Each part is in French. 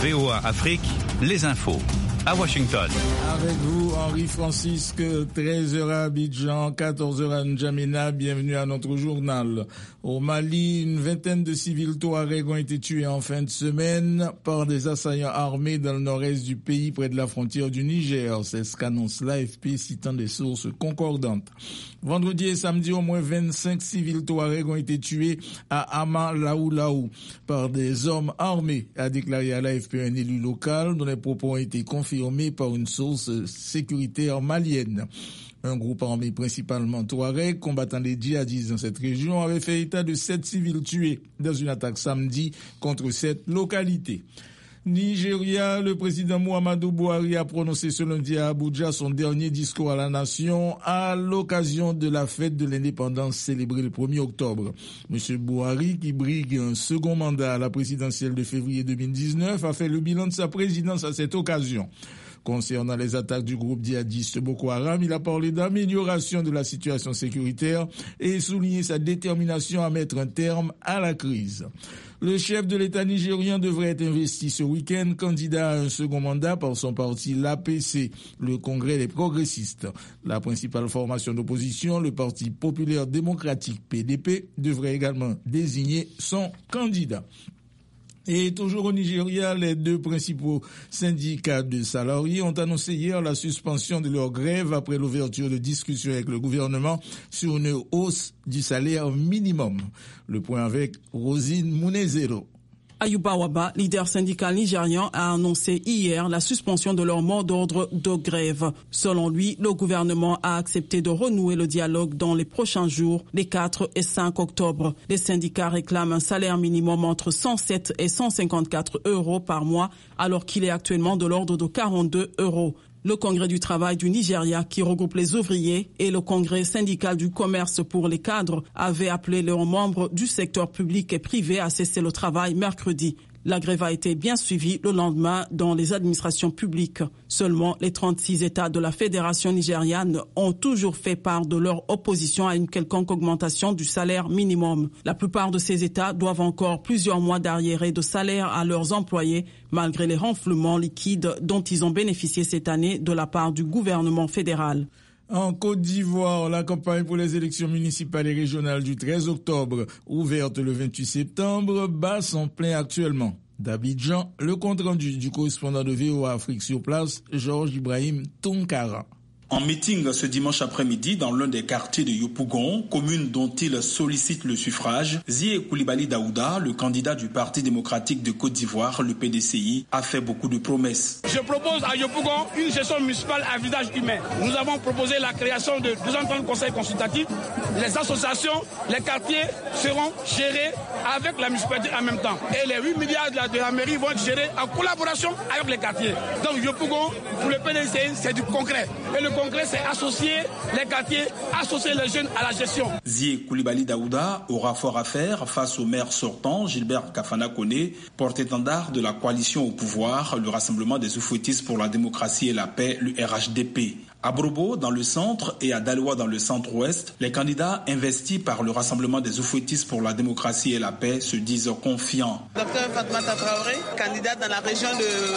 VOA Afrique, les infos. À Washington. Avec vous, Henri Francisque, 13h à Abidjan, 14h à N'Djamena. Bienvenue à notre journal. Au Mali, une vingtaine de civils touaregs ont été tués en fin de semaine par des assaillants armés dans le nord-est du pays, près de la frontière du Niger. C'est ce qu'annonce l'AFP, citant des sources concordantes. Vendredi et samedi, au moins 25 civils touaregs ont été tués à Ama-Laou-Laou par des hommes armés, a déclaré à l'AFP un élu local dont les propos ont été confirmés par une source sécuritaire malienne. Un groupe armé principalement touareg, combattant les djihadistes dans cette région, avait fait état de 7 civils tués dans une attaque samedi contre cette localité. Nigeria, le président Muhammadu Buhari a prononcé ce lundi à Abuja son dernier discours à la nation à l'occasion de la fête de l'indépendance célébrée le 1er octobre. Monsieur Buhari, qui brigue un second mandat à la présidentielle de février 2019, a fait le bilan de sa présidence à cette occasion. Concernant les attaques du groupe djihadiste Boko Haram, il a parlé d'amélioration de la situation sécuritaire et souligné sa détermination à mettre un terme à la crise. Le chef de l'État nigérien devrait être investi ce week-end, candidat à un second mandat par son parti, l'APC, le Congrès des progressistes. La principale formation d'opposition, le Parti populaire démocratique PDP, devrait également désigner son candidat. Et toujours au Nigeria, les deux principaux syndicats de salariés ont annoncé hier la suspension de leur grève après l'ouverture de discussions avec le gouvernement sur une hausse du salaire minimum. Le point avec Rosine Munezero. Ayuba Waba, leader syndical nigérian, a annoncé hier la suspension de leur mot d'ordre de grève. Selon lui, le gouvernement a accepté de renouer le dialogue dans les prochains jours, les 4 et 5 octobre. Les syndicats réclament un salaire minimum entre 107 et 154 euros par mois, alors qu'il est actuellement de l'ordre de 42 euros. Le Congrès du travail du Nigeria, qui regroupe les ouvriers, et le Congrès syndical du commerce pour les cadres avaient appelé leurs membres du secteur public et privé à cesser le travail mercredi. La grève a été bien suivie le lendemain dans les administrations publiques. Seulement, les 36 États de la Fédération nigériane ont toujours fait part de leur opposition à une quelconque augmentation du salaire minimum. La plupart de ces États doivent encore plusieurs mois d'arriérés de salaire à leurs employés, malgré les renflouements liquides dont ils ont bénéficié cette année de la part du gouvernement fédéral. En Côte d'Ivoire, la campagne pour les élections municipales et régionales du 13 octobre, ouverte le 28 septembre, bat son plein actuellement. D'Abidjan, le compte-rendu du correspondant de VOA Afrique sur place, Georges Ibrahim Tonkara. En meeting ce dimanche après-midi dans l'un des quartiers de Yopougon, commune dont il sollicite le suffrage, Zie Koulibaly Daouda, le candidat du Parti démocratique de Côte d'Ivoire, le PDCI, a fait beaucoup de promesses. Je propose à Yopougon une gestion municipale à visage humain. Nous avons proposé la création de 230 conseils consultatifs. Les associations, les quartiers seront gérés avec la municipalité en même temps. Et les 8 milliards de la mairie vont être gérés en collaboration avec les quartiers. Donc Yopougon, pour le PDCI, c'est du concret. Et le Congrès, c'est associer les quartiers, associer les jeunes à la gestion. Zie Koulibaly Daouda aura fort à faire face au maire sortant, Gilbert Kafana Koné, porte-étendard de la coalition au pouvoir, le Rassemblement des Oufouettistes pour la démocratie et la paix, le RHDP. À Brobo, dans le centre, et à Daloa, dans le centre-ouest, les candidats investis par le Rassemblement des Oufouettistes pour la démocratie et la paix se disent confiants. Docteur Fatmata Traoré, candidat dans la région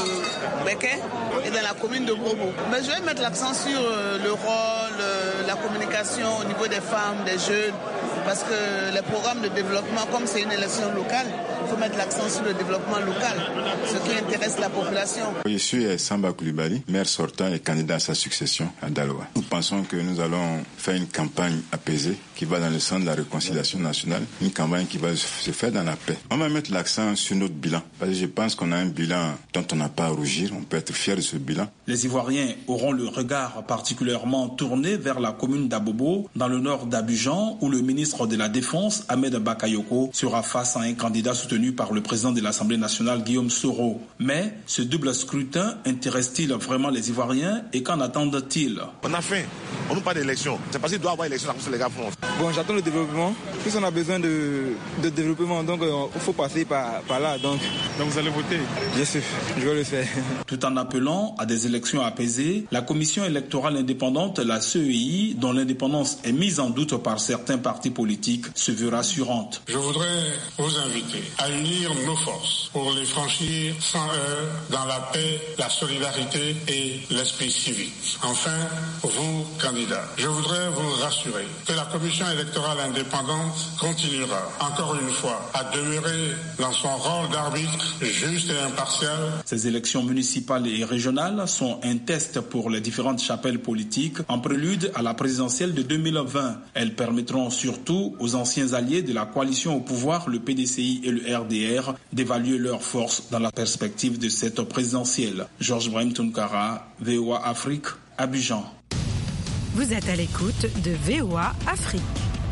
de Béké et dans la commune de Brobo. Mais je vais mettre l'accent sur le rôle, la communication au niveau des femmes, des jeunes, parce que les programmes de développement, comme c'est une élection locale, il faut mettre l'accent sur le développement local, ce qui intéresse la population. Je suis Samba Koulibaly, maire sortant et candidat à sa succession à Daloa. Nous pensons que nous allons faire une campagne apaisée qui va dans le sens de la réconciliation nationale, une campagne qui va se faire dans la paix. On va mettre l'accent sur notre bilan, parce que je pense qu'on a un bilan dont on n'a pas à rougir, on peut être fier de ce bilan. Les Ivoiriens auront le regard particulièrement tourné vers la commune d'Abobo, dans le nord d'Abidjan, où le ministre de la Défense, Ahmed Bakayoko, sera face à un candidat soutenu par le président de l'Assemblée nationale, Guillaume Soro. Mais ce double scrutin intéresse-t-il vraiment les Ivoiriens et qu'en attendent-ils? On a faim, on nous parle d'élection. C'est parce qu'il doit y avoir élection que les gars font. Bon, j'attends le développement. Plus on a besoin de développement, donc il faut passer par là. Donc vous allez voter? Bien sûr, je vais le faire. Tout en appelant à des élections apaisées, la Commission électorale indépendante, la CEI, dont l'indépendance est mise en doute par certains partis politiques, se veut rassurante. Je voudrais vous inviter à unir nos forces pour les franchir sans dans la paix, la solidarité et l'esprit civique. Enfin, vous, candidats, je voudrais vous rassurer que la Commission électorale indépendante continuera, encore une fois, à demeurer dans son rôle d'arbitre juste et impartial. Ces élections municipales et régionales sont un test pour les différentes chapelles politiques en prélude à la présidentielle de 2020. Elles permettront surtout aux anciens alliés de la coalition au pouvoir, le PDCI et le RDR, d'évaluer leurs forces dans la perspective de cette présidentielle. Georges Brahim Tounkara, VOA Afrique, Abidjan. Vous êtes à l'écoute de VOA Afrique.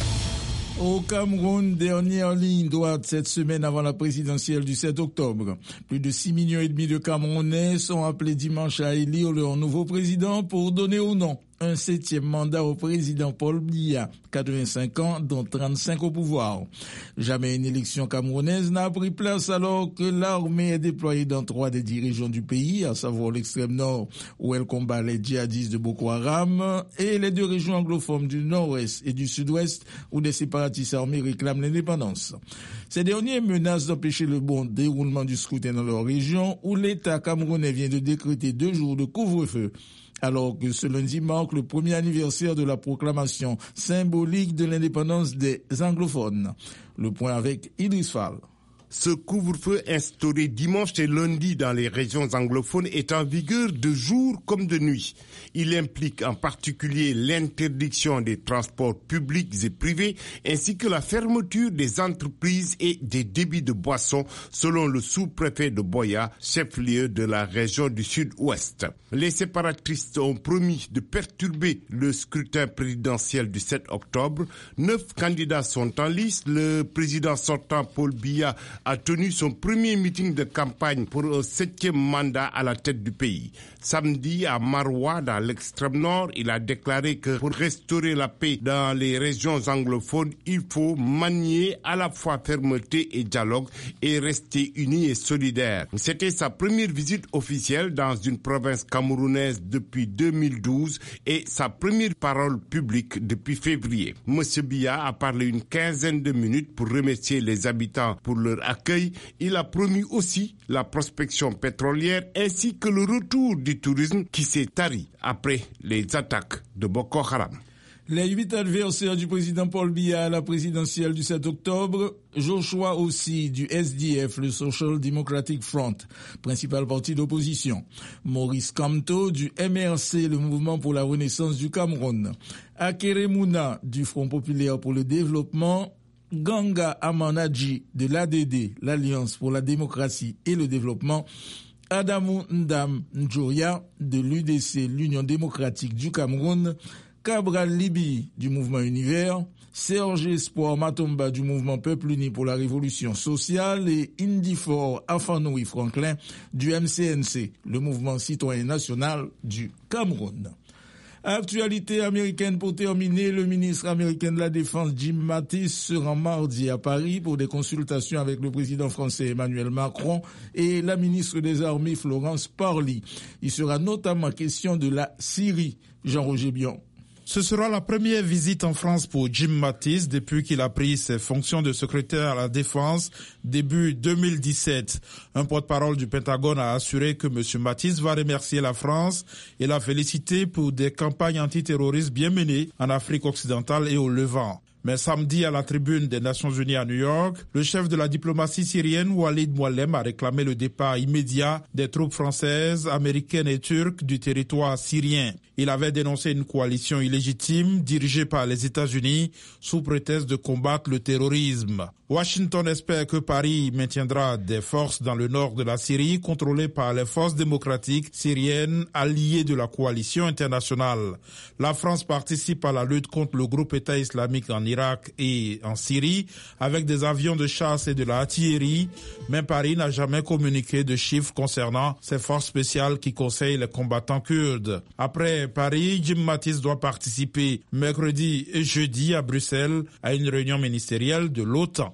Au Cameroun, dernière ligne droite cette semaine avant la présidentielle du 7 octobre. Plus de 6,5 millions de Camerounais sont appelés dimanche à élire leur nouveau président pour donner ou non un 7e mandat au président Paul Biya, 85 ans, dont 35 au pouvoir. Jamais une élection camerounaise n'a pris place alors que l'armée est déployée dans 3 des 10 régions du pays, à savoir l'extrême nord où elle combat les djihadistes de Boko Haram et les 2 régions anglophones du nord-ouest et du sud-ouest où des séparatistes armés réclament l'indépendance. Ces derniers menacent d'empêcher le bon déroulement du scrutin dans leur région où l'État camerounais vient de décréter 2 jours de couvre-feu, alors que ce lundi marque le premier anniversaire de la proclamation symbolique de l'indépendance des anglophones. Le point avec Idriss Fall. Ce couvre-feu instauré dimanche et lundi dans les régions anglophones est en vigueur de jour comme de nuit. Il implique en particulier l'interdiction des transports publics et privés ainsi que la fermeture des entreprises et des débits de boissons selon le sous-préfet de Boya, chef-lieu de la région du sud-ouest. Les séparatistes ont promis de perturber le scrutin présidentiel du 7 octobre. 9 candidats sont en lice. Le président sortant Paul Biya a tenu son premier meeting de campagne pour un 7e mandat à la tête du pays. Samedi, à Maroua, dans l'extrême nord, il a déclaré que pour restaurer la paix dans les régions anglophones, il faut manier à la fois fermeté et dialogue et rester unis et solidaires. C'était sa première visite officielle dans une province camerounaise depuis 2012 et sa première parole publique depuis février. M. Biya a parlé une quinzaine de minutes pour remercier les habitants pour leur accueil. Il a promis aussi la prospection pétrolière ainsi que le retour du tourisme qui s'est tari après les attaques de Boko Haram. Les 8 adversaires du président Paul Biya à la présidentielle du 7 octobre, Joshua aussi du SDF, le Social Democratic Front, principal parti d'opposition, Maurice Kamto du MRC, le Mouvement pour la Renaissance du Cameroun, Akere Mouna du Front Populaire pour le Développement, Ganga Amanadji de l'ADD, l'Alliance pour la démocratie et le développement, Adamou Ndam Njoya de l'UDC, l'Union démocratique du Cameroun, Cabral Libi du mouvement Univers, Serge Espoir Matomba du mouvement Peuple Uni pour la Révolution sociale et Indifor Afanoui Franklin du MCNC, le mouvement citoyen national du Cameroun. Actualité américaine pour terminer, le ministre américain de la Défense Jim Mattis se rend mardi à Paris pour des consultations avec le président français Emmanuel Macron et la ministre des Armées Florence Parly. Il sera notamment question de la Syrie. Jean-Roger Bion. Ce sera la première visite en France pour Jim Mattis depuis qu'il a pris ses fonctions de secrétaire à la Défense début 2017. Un porte-parole du Pentagone a assuré que M. Mattis va remercier la France et la féliciter pour des campagnes antiterroristes bien menées en Afrique occidentale et au Levant. Mais samedi, à la tribune des Nations Unies à New York, le chef de la diplomatie syrienne, Walid Muallem, a réclamé le départ immédiat des troupes françaises, américaines et turques du territoire syrien. Il avait dénoncé une coalition illégitime dirigée par les États-Unis sous prétexte de combattre le terrorisme. Washington espère que Paris maintiendra des forces dans le nord de la Syrie contrôlées par les forces démocratiques syriennes alliées de la coalition internationale. La France participe à la lutte contre le groupe État islamique en Irak et en Syrie avec des avions de chasse et de l'artillerie, mais Paris n'a jamais communiqué de chiffres concernant ces forces spéciales qui conseillent les combattants kurdes. Après Paris, Jim Mattis doit participer mercredi et jeudi à Bruxelles à une réunion ministérielle de l'OTAN.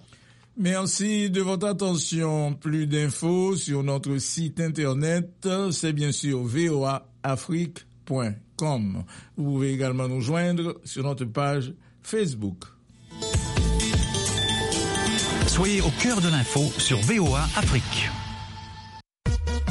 Merci de votre attention. Plus d'infos sur notre site internet, c'est bien sûr voaafrique.com. Vous pouvez également nous joindre sur notre page Facebook. Soyez au cœur de l'info sur VOA Afrique.